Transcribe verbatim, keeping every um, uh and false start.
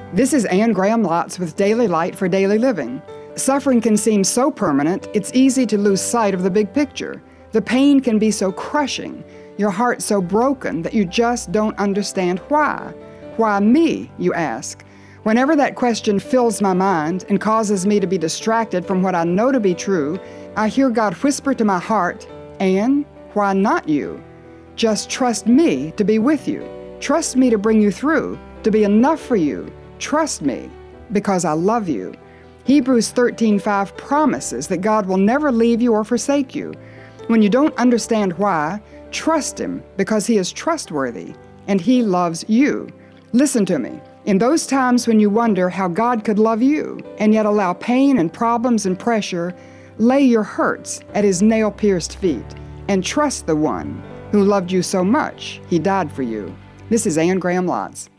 This is Anne Graham Lotz with Daily Light for Daily Living. Suffering can seem so permanent, it's easy to lose sight of the big picture. The pain can be so crushing, your heart so broken that you just don't understand why. Why me, you ask? Whenever that question fills my mind and causes me to be distracted from what I know to be true, I hear God whisper to my heart, Anne, why not you? Just trust me to be with you. Trust me to bring you through, to be enough for you. Trust me, because I love you. Hebrews thirteen five promises that God will never leave you or forsake you. When you don't understand why, trust Him, because He is trustworthy, and He loves you. Listen to me. In those times when you wonder how God could love you, and yet allow pain and problems and pressure, lay your hurts at His nail-pierced feet, and trust the one who loved you so much, He died for you. This is Anne Graham Lotz.